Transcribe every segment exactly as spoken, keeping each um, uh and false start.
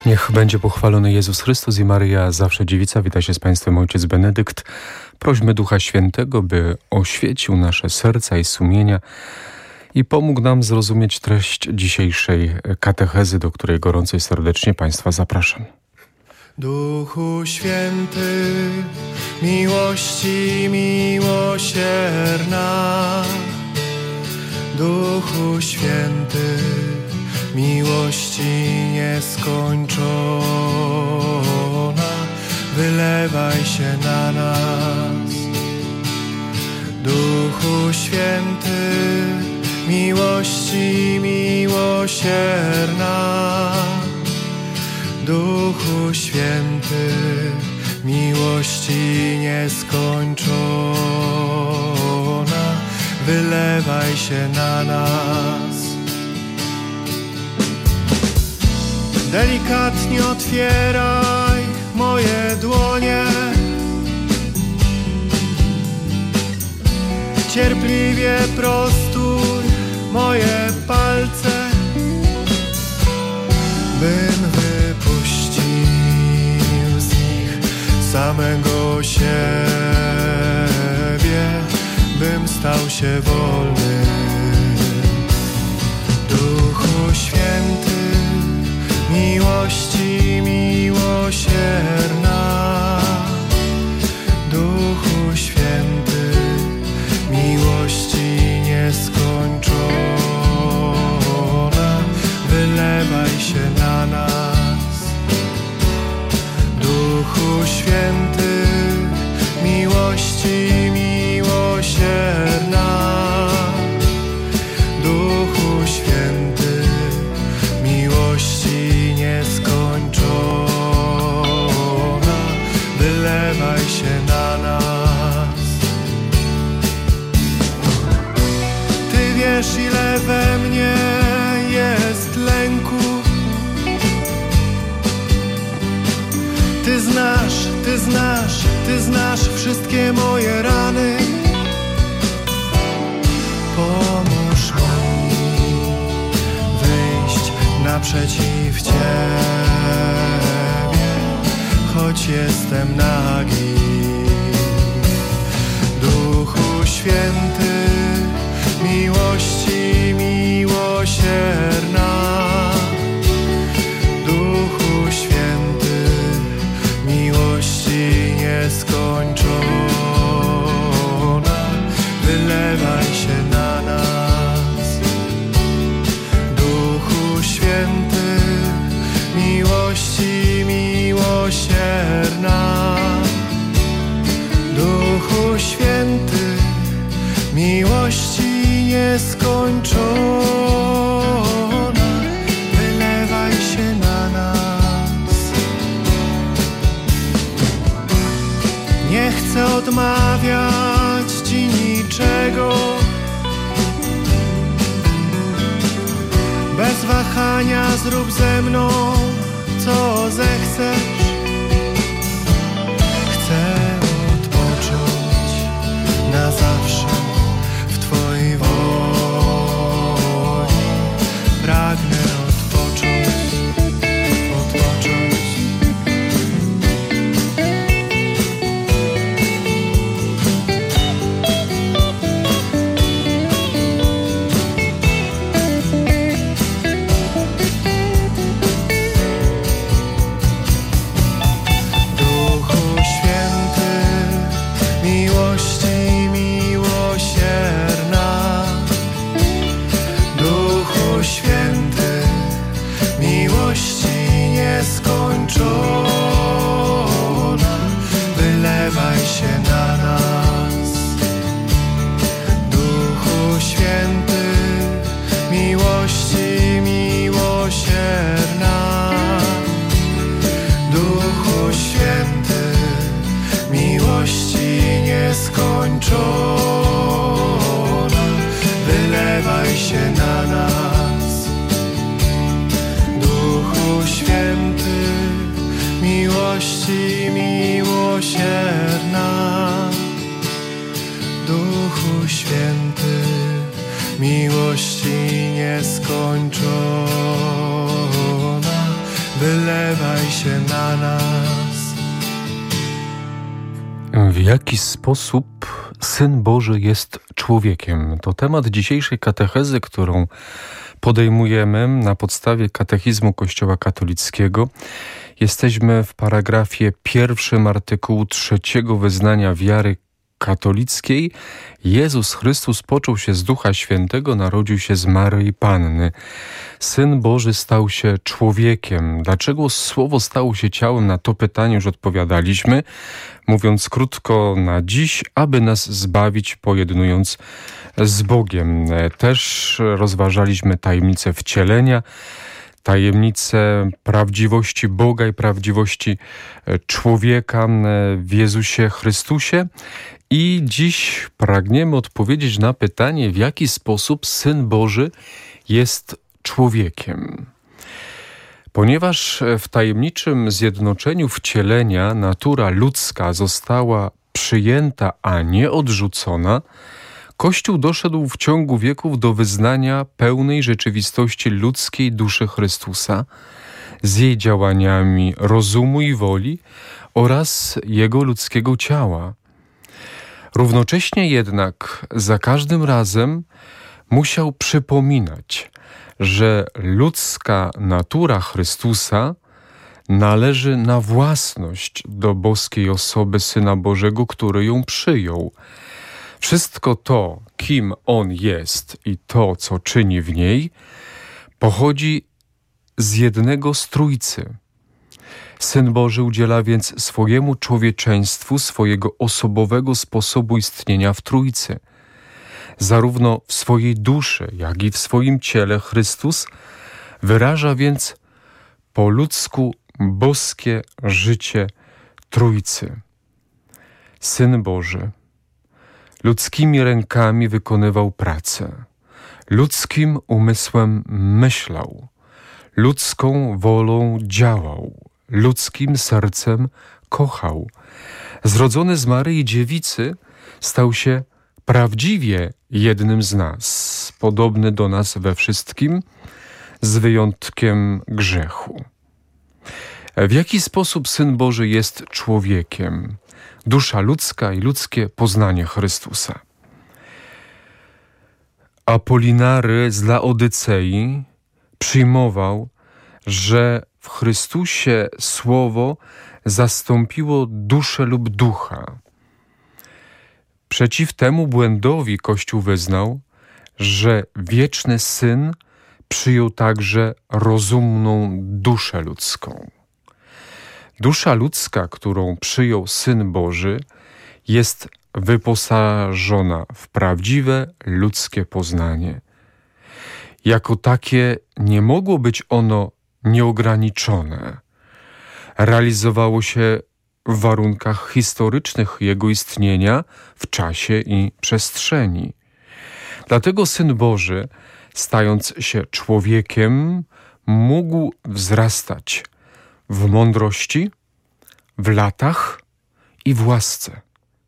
Niech będzie pochwalony Jezus Chrystus i Maryja, zawsze dziewica. Wita się z Państwem ojciec Benedykt. Prośmy Ducha Świętego, by oświecił nasze serca i sumienia i pomógł nam zrozumieć treść dzisiejszej katechezy, do której gorąco i serdecznie Państwa zapraszam. Duchu Święty, miłości miłosierna, Duchu Święty, miłości nieskończona, wylewaj się na nas. Duchu Święty, miłości miłosierna, Duchu Święty, miłości nieskończona, wylewaj się na nas. Delikatnie otwieraj moje dłonie, cierpliwie prostuj moje palce, bym wypuścił z nich samego siebie, bym stał się wolny. Duchu Święty, miłości miłosierna, Duchu Święty, miłości nieskończona, wylewaj się na nas. Duchu Święty, miłości miłosierna, Duchu Święty, miłości nieskończona, wylewaj się na nas. Ty wiesz, ile we mnie jest lęku, Ty znasz, Ty znasz, Ty znasz wszystkie moje rany. Pomóż mi wyjść naprzeciw Ciebie, choć jestem nagi. Duchu Święty, miłości miłosierna, Duchu Święty, miłości nieskończona, wylewaj się na nas. Duchu Święty, miłości miłosierna, Duchu Święty, miłości nieskończona, wylewaj się na nas. Nie chcę odmawiać Ci niczego, bez wahania zrób ze mną, co zechcesz. Chcę odpocząć na zawsze w Twojej woli. Pragnę odpocząć, odpocząć. Nieskończona, wylewaj się na nas. Duchu Święty, miłości miłosierna, Duchu Święty, miłości nieskończona, wylewaj się na nas. Duchu Święty, miłości miłosierna, Duchu Święty, miłości nieskończona, wylewaj zlewaj się na nas. W jaki sposób Syn Boży jest człowiekiem? To temat dzisiejszej katechezy, którą podejmujemy na podstawie katechizmu Kościoła katolickiego. Jesteśmy w paragrafie pierwszym artykułu trzeciego wyznania wiary katolickiej. Jezus Chrystus począł się z Ducha Świętego, narodził się z Maryi Panny. Syn Boży stał się człowiekiem. Dlaczego Słowo stało się ciałem? Na to pytanie już odpowiadaliśmy. Mówiąc krótko, na dziś, aby nas zbawić, pojednując z Bogiem. Też rozważaliśmy tajemnicę wcielenia, tajemnicę prawdziwości Boga i prawdziwości człowieka w Jezusie Chrystusie. I dziś pragniemy odpowiedzieć na pytanie, w jaki sposób Syn Boży jest człowiekiem. Ponieważ w tajemniczym zjednoczeniu wcielenia natura ludzka została przyjęta, a nie odrzucona, Kościół doszedł w ciągu wieków do wyznania pełnej rzeczywistości ludzkiej duszy Chrystusa z jej działaniami rozumu i woli oraz jego ludzkiego ciała. Równocześnie jednak za każdym razem musiał przypominać, że ludzka natura Chrystusa należy na własność do boskiej osoby Syna Bożego, który ją przyjął. Wszystko to, kim On jest i to, co czyni w niej, pochodzi z jednego z Trójcy. Syn Boży udziela więc swojemu człowieczeństwu swojego osobowego sposobu istnienia w Trójcy. Zarówno w swojej duszy, jak i w swoim ciele Chrystus wyraża więc po ludzku boskie życie Trójcy. Syn Boży ludzkimi rękami wykonywał pracę, ludzkim umysłem myślał, ludzką wolą działał, ludzkim sercem kochał. Zrodzony z Maryi Dziewicy stał się prawdziwie jednym z nas, podobny do nas we wszystkim, z wyjątkiem grzechu. W jaki sposób Syn Boży jest człowiekiem? Dusza ludzka i ludzkie poznanie Chrystusa. Apolinary z Laodycei przyjmował, że w Chrystusie Słowo zastąpiło duszę lub ducha. Przeciw temu błędowi Kościół wyznał, że wieczny Syn przyjął także rozumną duszę ludzką. Dusza ludzka, którą przyjął Syn Boży, jest wyposażona w prawdziwe ludzkie poznanie. Jako takie nie mogło być ono nieograniczone. Realizowało się w warunkach historycznych jego istnienia w czasie i przestrzeni. Dlatego Syn Boży, stając się człowiekiem, mógł wzrastać w mądrości, w latach i w łasce.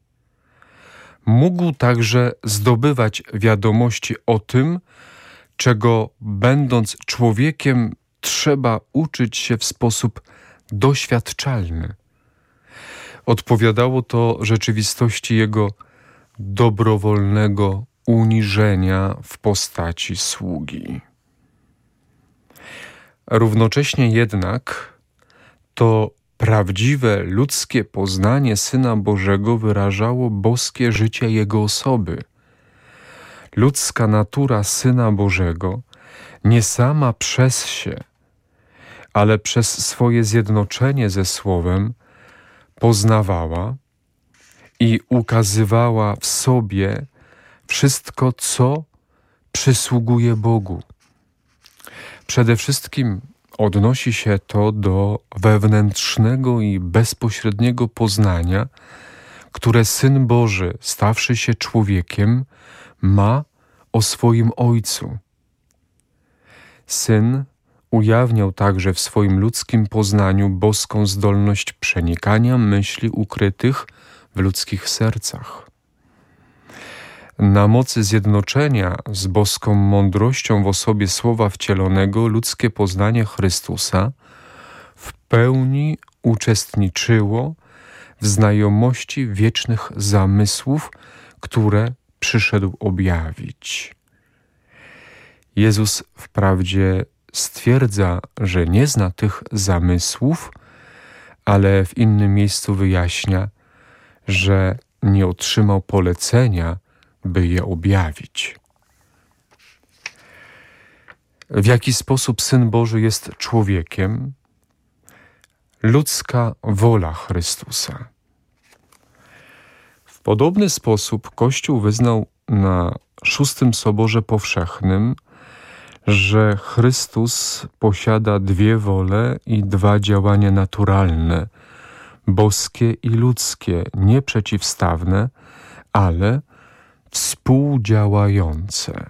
Mógł także zdobywać wiadomości o tym, czego będąc człowiekiem trzeba uczyć się w sposób doświadczalny. Odpowiadało to rzeczywistości jego dobrowolnego uniżenia w postaci sługi. Równocześnie jednak to prawdziwe ludzkie poznanie Syna Bożego wyrażało boskie życie Jego osoby. Ludzka natura Syna Bożego nie sama przez się, ale przez swoje zjednoczenie ze Słowem poznawała i ukazywała w sobie wszystko, co przysługuje Bogu. Przede wszystkim odnosi się to do wewnętrznego i bezpośredniego poznania, które Syn Boży, stawszy się człowiekiem, ma o swoim Ojcu. Syn ujawniał także w swoim ludzkim poznaniu boską zdolność przenikania myśli ukrytych w ludzkich sercach. Na mocy zjednoczenia z boską mądrością w osobie Słowa Wcielonego ludzkie poznanie Chrystusa w pełni uczestniczyło w znajomości wiecznych zamysłów, które przyszedł objawić. Jezus wprawdzie stwierdza, że nie zna tych zamysłów, ale w innym miejscu wyjaśnia, że nie otrzymał polecenia, by je objawić. W jaki sposób Syn Boży jest człowiekiem? Ludzka wola Chrystusa. W podobny sposób Kościół wyznał na szóstym Soborze Powszechnym, że Chrystus posiada dwie wole i dwa działania naturalne, boskie i ludzkie, nie przeciwstawne, ale współdziałające.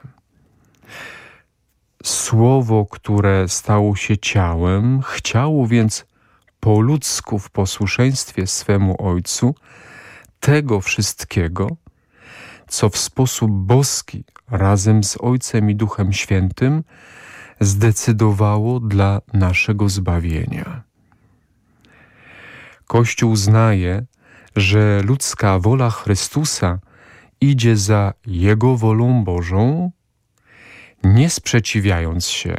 Słowo, które stało się ciałem, chciało więc po ludzku w posłuszeństwie swemu Ojcu tego wszystkiego, co w sposób boski razem z Ojcem i Duchem Świętym zdecydowało dla naszego zbawienia. Kościół uznaje, że ludzka wola Chrystusa idzie za Jego wolą Bożą, nie sprzeciwiając się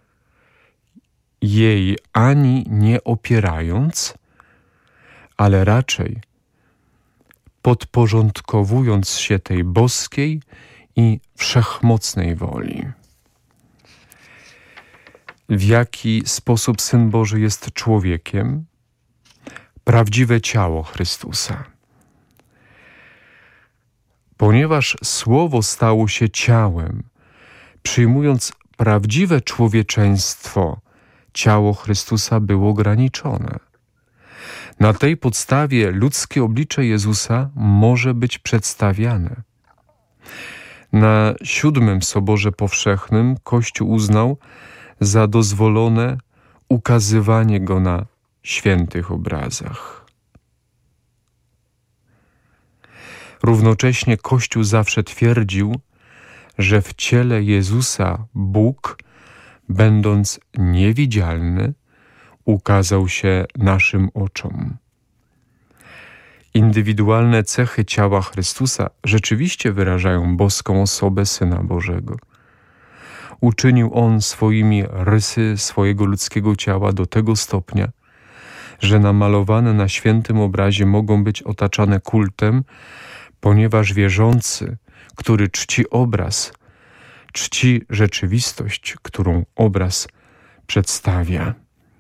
jej ani nie opierając, ale raczej podporządkowując się tej boskiej i wszechmocnej woli. W jaki sposób Syn Boży jest człowiekiem? Prawdziwe ciało Chrystusa. Ponieważ Słowo stało się ciałem, przyjmując prawdziwe człowieczeństwo, ciało Chrystusa było ograniczone. Na tej podstawie ludzkie oblicze Jezusa może być przedstawiane. Na siódmym Soborze Powszechnym Kościół uznał za dozwolone ukazywanie Go na świętych obrazach. Równocześnie Kościół zawsze twierdził, że w ciele Jezusa Bóg, będąc niewidzialny, ukazał się naszym oczom. Indywidualne cechy ciała Chrystusa rzeczywiście wyrażają boską osobę Syna Bożego. Uczynił On swoimi rysy swojego ludzkiego ciała do tego stopnia, że namalowane na świętym obrazie mogą być otaczane kultem, ponieważ wierzący, który czci obraz, czci rzeczywistość, którą obraz przedstawia.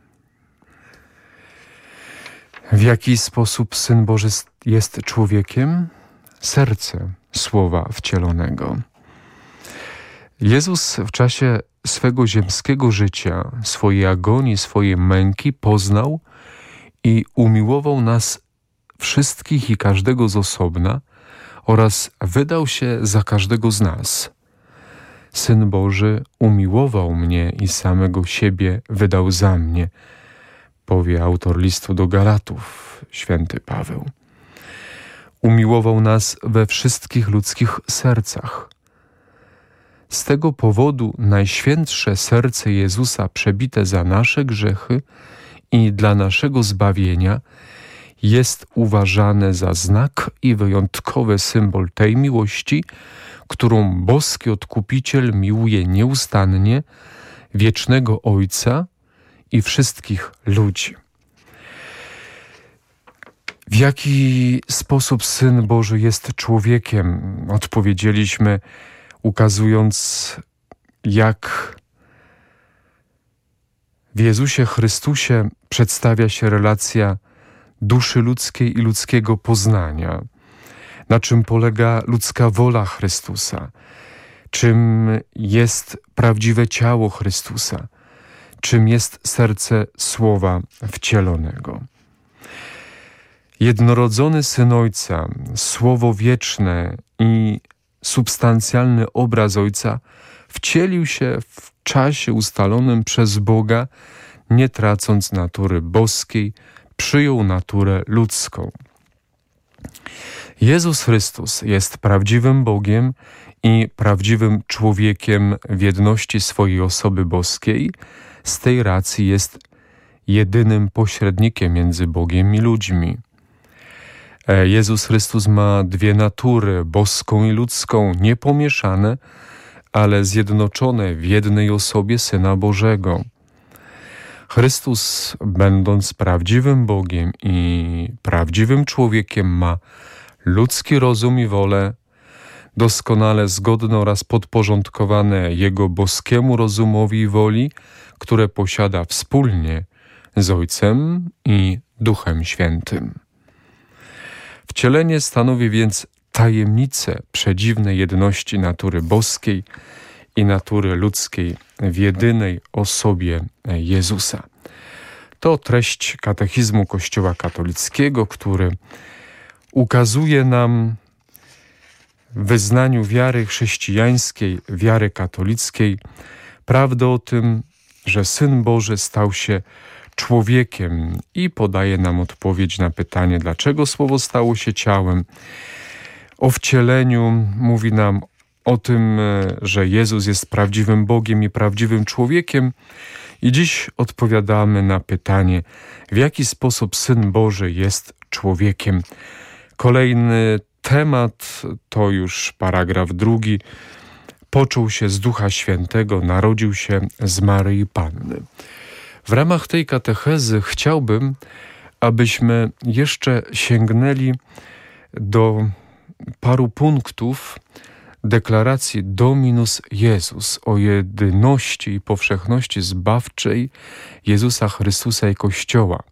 W jaki sposób Syn Boży jest człowiekiem? Serce Słowa wcielonego. Jezus w czasie swego ziemskiego życia, swojej agonii, swojej męki poznał i umiłował nas wszystkich i każdego z osobna oraz wydał się za każdego z nas. Syn Boży umiłował mnie i samego siebie wydał za mnie, powie autor listu do Galatów, święty Paweł. Umiłował nas we wszystkich ludzkich sercach. Z tego powodu najświętsze serce Jezusa przebite za nasze grzechy i dla naszego zbawienia jest uważane za znak i wyjątkowy symbol tej miłości, którą boski Odkupiciel miłuje nieustannie wiecznego Ojca i wszystkich ludzi. W jaki sposób Syn Boży jest człowiekiem? Odpowiedzieliśmy, ukazując, jak w Jezusie Chrystusie przedstawia się relacja duszy ludzkiej i ludzkiego poznania, na czym polega ludzka wola Chrystusa, czym jest prawdziwe ciało Chrystusa, czym jest serce Słowa wcielonego. Jednorodzony Syn Ojca, Słowo wieczne i substancjalny obraz Ojca wcielił się w czasie ustalonym przez Boga, nie tracąc natury boskiej, przyjął naturę ludzką. Jezus Chrystus jest prawdziwym Bogiem i prawdziwym człowiekiem w jedności swojej osoby boskiej. Z tej racji jest jedynym pośrednikiem między Bogiem i ludźmi. Jezus Chrystus ma dwie natury, boską i ludzką, niepomieszane, ale zjednoczone w jednej osobie Syna Bożego. Chrystus, będąc prawdziwym Bogiem i prawdziwym człowiekiem, ma ludzki rozum i wolę, doskonale zgodne oraz podporządkowane Jego boskiemu rozumowi i woli, które posiada wspólnie z Ojcem i Duchem Świętym. Wcielenie stanowi więc tajemnicę przedziwnej jedności natury boskiej i natury ludzkiej w jedynej osobie Jezusa. To treść katechizmu Kościoła katolickiego, który ukazuje nam w wyznaniu wiary chrześcijańskiej, wiary katolickiej, prawdę o tym, że Syn Boży stał się człowiekiem i podaje nam odpowiedź na pytanie, dlaczego Słowo stało się ciałem. O wcieleniu mówi nam o tym, że Jezus jest prawdziwym Bogiem i prawdziwym człowiekiem i dziś odpowiadamy na pytanie, w jaki sposób Syn Boży jest człowiekiem. Kolejny temat to już paragraf drugi. Począł się z Ducha Świętego, narodził się z Maryi Panny. W ramach tej katechezy chciałbym, abyśmy jeszcze sięgnęli do paru punktów deklaracji Dominus Jezus o jedyności i powszechności zbawczej Jezusa Chrystusa i Kościoła.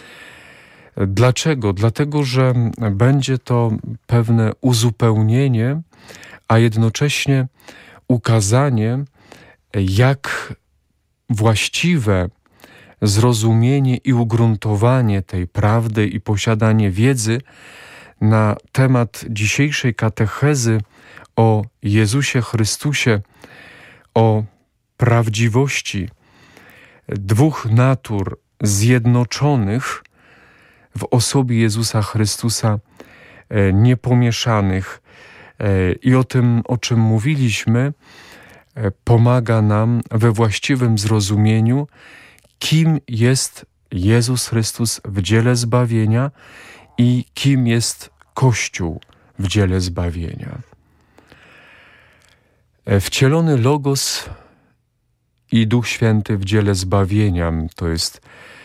Dlaczego? Dlatego, że będzie to pewne uzupełnienie, a jednocześnie ukazanie, jak właściwe zrozumienie i ugruntowanie tej prawdy i posiadanie wiedzy na temat dzisiejszej katechezy o Jezusie Chrystusie, o prawdziwości dwóch natur zjednoczonych w osobie Jezusa Chrystusa, niepomieszanych. I o tym, o czym mówiliśmy, pomaga nam we właściwym zrozumieniu, kim jest Jezus Chrystus w dziele zbawienia i kim jest Kościół w dziele zbawienia. Wcielony Logos i Duch Święty w dziele zbawienia, to jest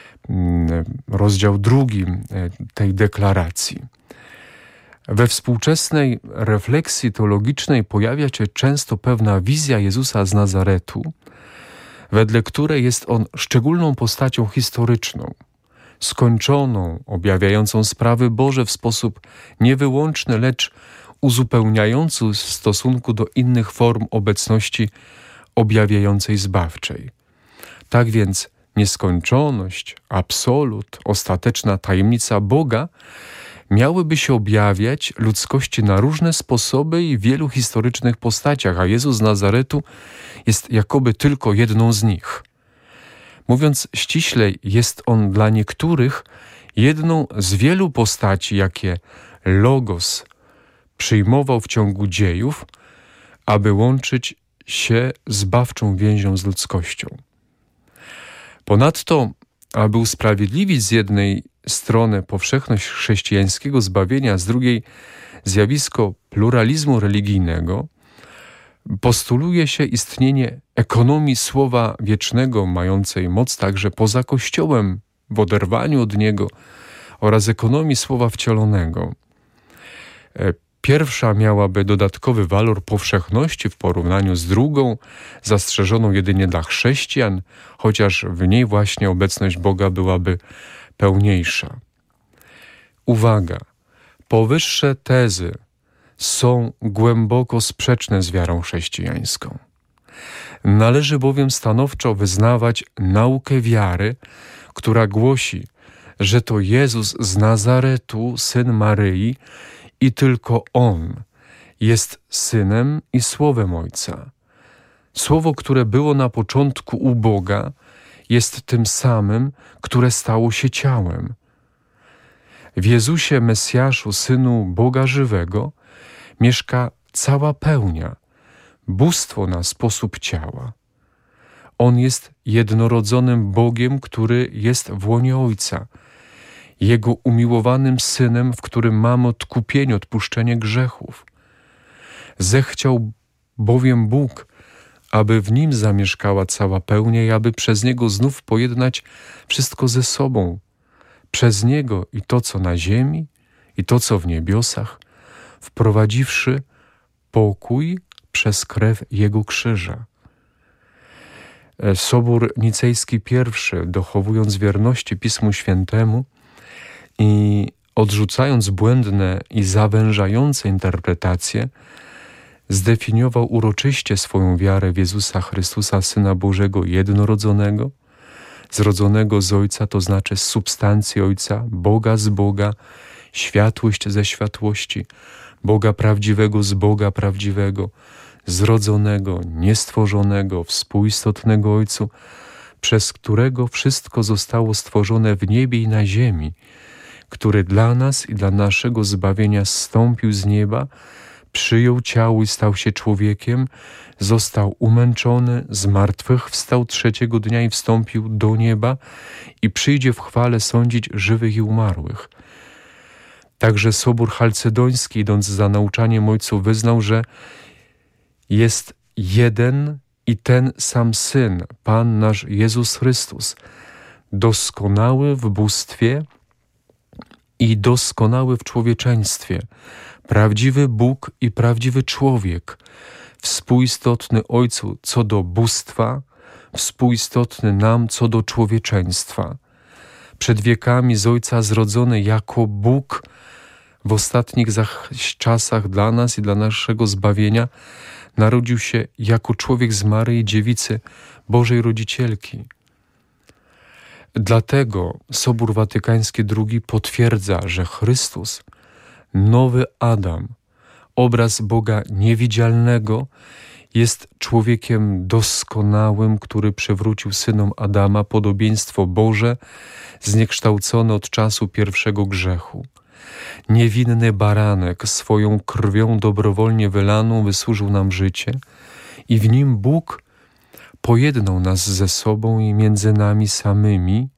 rozdział drugi tej deklaracji. We współczesnej refleksji teologicznej pojawia się często pewna wizja Jezusa z Nazaretu, wedle której jest On szczególną postacią historyczną, skończoną, objawiającą sprawy Boże w sposób niewyłączny, lecz uzupełniający w stosunku do innych form obecności objawiającej zbawczej. Tak więc nieskończoność, absolut, ostateczna tajemnica Boga miałyby się objawiać ludzkości na różne sposoby i w wielu historycznych postaciach, a Jezus z Nazaretu jest jakoby tylko jedną z nich. Mówiąc ściślej, jest On dla niektórych jedną z wielu postaci, jakie Logos przyjmował w ciągu dziejów, aby łączyć się zbawczą więzią z ludzkością. Ponadto, aby usprawiedliwić z jednej strony powszechność chrześcijańskiego zbawienia, z drugiej zjawisko pluralizmu religijnego, postuluje się istnienie ekonomii słowa wiecznego, mającej moc także poza Kościołem, w oderwaniu od Niego, oraz ekonomii słowa wcielonego. Pierwsza miałaby dodatkowy walor powszechności w porównaniu z drugą, zastrzeżoną jedynie dla chrześcijan, chociaż w niej właśnie obecność Boga byłaby pełniejsza. Uwaga! Powyższe tezy są głęboko sprzeczne z wiarą chrześcijańską. Należy bowiem stanowczo wyznawać naukę wiary, która głosi, że to Jezus z Nazaretu, syn Maryi, i tylko On jest Synem i Słowem Ojca. Słowo, które było na początku u Boga, jest tym samym, które stało się ciałem. W Jezusie Mesjaszu, Synu Boga żywego, mieszka cała pełnia, bóstwo na sposób ciała. On jest jednorodzonym Bogiem, który jest w łonie Ojca. Jego umiłowanym Synem, w którym mamy odkupienie, odpuszczenie grzechów. Zechciał bowiem Bóg, aby w Nim zamieszkała cała pełnia i aby przez Niego znów pojednać wszystko ze sobą. Przez Niego i to, co na ziemi, i to, co w niebiosach, wprowadziwszy pokój przez krew Jego krzyża. Sobór Nicejski I, dochowując wierności Pismu Świętemu i odrzucając błędne i zawężające interpretacje, zdefiniował uroczyście swoją wiarę w Jezusa Chrystusa, Syna Bożego jednorodzonego, zrodzonego z Ojca, to znaczy z substancji Ojca, Boga z Boga, światłość ze światłości, Boga prawdziwego z Boga prawdziwego, zrodzonego, niestworzonego, współistotnego Ojcu, przez którego wszystko zostało stworzone w niebie i na ziemi, który dla nas i dla naszego zbawienia zstąpił z nieba, przyjął ciało i stał się człowiekiem, został umęczony, zmartwychwstał trzeciego dnia i wstąpił do nieba i przyjdzie w chwale sądzić żywych i umarłych. Także Sobór Chalcedoński, idąc za nauczaniem Ojców, wyznał, że jest jeden i ten sam Syn, Pan nasz Jezus Chrystus, doskonały w bóstwie i doskonały w człowieczeństwie, prawdziwy Bóg i prawdziwy człowiek, współistotny Ojcu co do bóstwa, współistotny nam co do człowieczeństwa. Przed wiekami z Ojca zrodzony jako Bóg, w ostatnich zaś czasach dla nas i dla naszego zbawienia narodził się jako człowiek z Maryi Dziewicy, Bożej Rodzicielki. Dlatego Sobór Watykański drugi potwierdza, że Chrystus, nowy Adam, obraz Boga niewidzialnego, jest człowiekiem doskonałym, który przywrócił synom Adama podobieństwo Boże, zniekształcone od czasu pierwszego grzechu. Niewinny baranek swoją krwią dobrowolnie wylaną wysłużył nam życie i w nim Bóg pojednał nas ze sobą i między nami samymi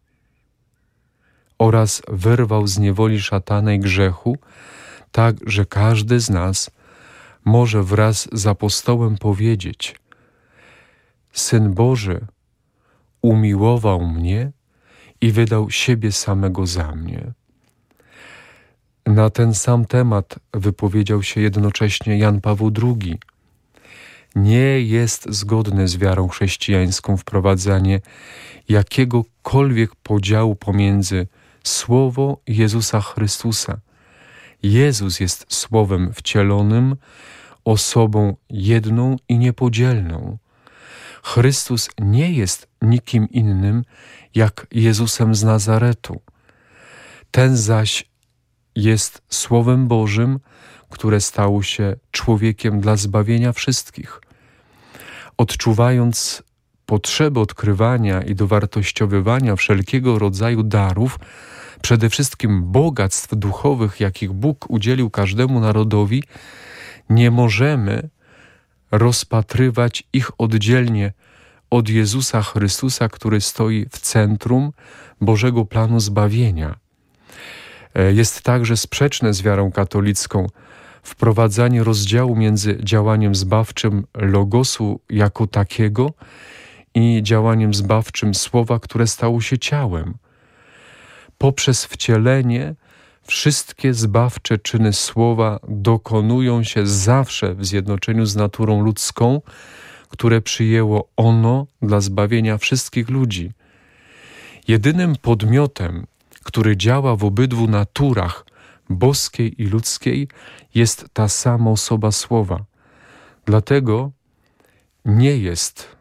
oraz wyrwał z niewoli szatana i grzechu, tak, że każdy z nas może wraz z apostołem powiedzieć: Syn Boży umiłował mnie i wydał siebie samego za mnie. Na ten sam temat wypowiedział się jednocześnie Jan Paweł drugi. Nie jest zgodne z wiarą chrześcijańską wprowadzanie jakiegokolwiek podziału pomiędzy Słowo Jezusa Chrystusa. Jezus jest Słowem wcielonym, osobą jedną i niepodzielną. Chrystus nie jest nikim innym jak Jezusem z Nazaretu. Ten zaś jest Słowem Bożym, które stało się człowiekiem dla zbawienia wszystkich. Odczuwając potrzebę odkrywania i dowartościowywania wszelkiego rodzaju darów, przede wszystkim bogactw duchowych, jakich Bóg udzielił każdemu narodowi, nie możemy rozpatrywać ich oddzielnie od Jezusa Chrystusa, który stoi w centrum Bożego planu zbawienia. Jest także sprzeczne z wiarą katolicką wprowadzanie rozdziału między działaniem zbawczym Logosu jako takiego i działaniem zbawczym Słowa, które stało się ciałem. Poprzez wcielenie wszystkie zbawcze czyny Słowa dokonują się zawsze w zjednoczeniu z naturą ludzką, które przyjęło ono dla zbawienia wszystkich ludzi. Jedynym podmiotem, który działa w obydwu naturach, boskiej i ludzkiej, jest ta sama osoba Słowa. Dlatego nie jest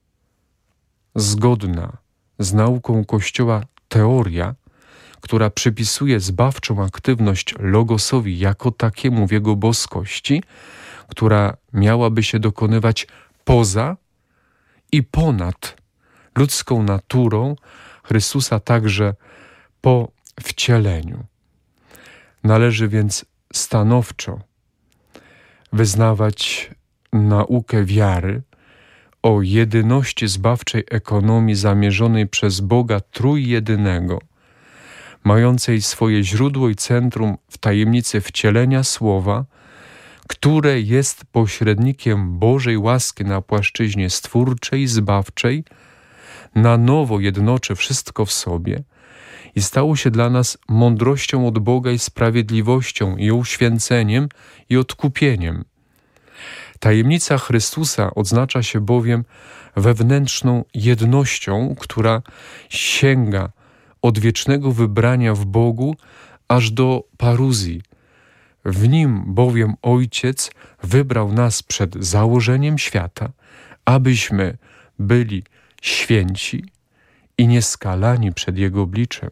zgodna z nauką Kościoła teoria, która przypisuje zbawczą aktywność Logosowi jako takiemu w jego boskości, która miałaby się dokonywać poza i ponad ludzką naturą Chrystusa także po wcieleniu. Należy więc stanowczo wyznawać naukę wiary o jedyności zbawczej ekonomii zamierzonej przez Boga Trójjedynego, mającej swoje źródło i centrum w tajemnicy wcielenia Słowa, które jest pośrednikiem Bożej łaski na płaszczyźnie stwórczej, zbawczej, na nowo jednoczy wszystko w sobie i stało się dla nas mądrością od Boga i sprawiedliwością i uświęceniem i odkupieniem. Tajemnica Chrystusa odznacza się bowiem wewnętrzną jednością, która sięga od wiecznego wybrania w Bogu aż do paruzji. W Nim bowiem Ojciec wybrał nas przed założeniem świata, abyśmy byli święci i nieskalani przed Jego obliczem.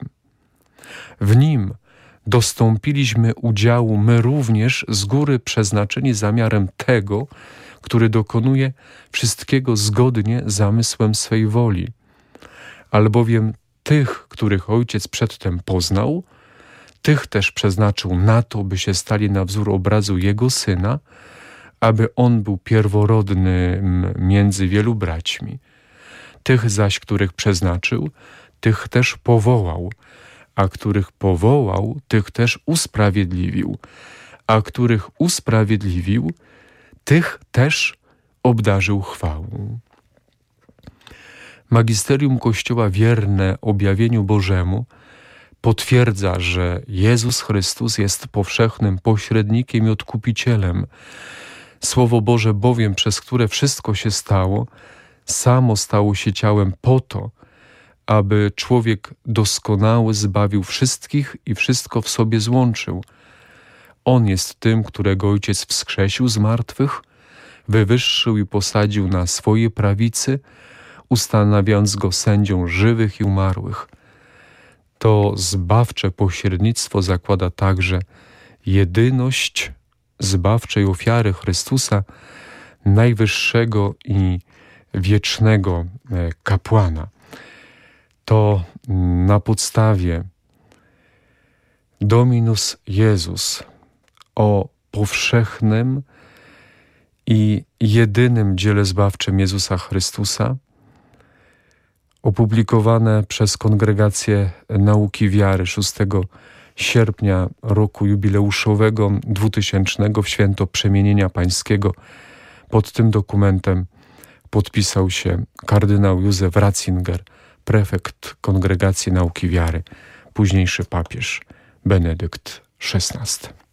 W Nim dostąpiliśmy udziału my również z góry przeznaczeni zamiarem tego, który dokonuje wszystkiego zgodnie z zamysłem swej woli. Albowiem tych, których Ojciec przedtem poznał, tych też przeznaczył na to, by się stali na wzór obrazu Jego Syna, aby On był pierworodnym między wielu braćmi. Tych zaś, których przeznaczył, tych też powołał, a których powołał, tych też usprawiedliwił, a których usprawiedliwił, tych też obdarzył chwałą. Magisterium Kościoła wierne objawieniu Bożemu potwierdza, że Jezus Chrystus jest powszechnym pośrednikiem i odkupicielem. Słowo Boże bowiem, przez które wszystko się stało, samo stało się ciałem po to, aby człowiek doskonały zbawił wszystkich i wszystko w sobie złączył. On jest tym, którego Ojciec wskrzesił z martwych, wywyższył i posadził na swojej prawicy, ustanawiając go sędzią żywych i umarłych. To zbawcze pośrednictwo zakłada także jedyność zbawczej ofiary Chrystusa, najwyższego i wiecznego kapłana. To na podstawie Dominus Jezus o powszechnym i jedynym dziele zbawczym Jezusa Chrystusa, opublikowane przez Kongregację Nauki Wiary szóstego sierpnia roku jubileuszowego dwutysięcznego w święto Przemienienia Pańskiego. Pod tym dokumentem podpisał się kardynał Józef Ratzinger, prefekt Kongregacji Nauki Wiary, późniejszy papież Benedykt szesnasty.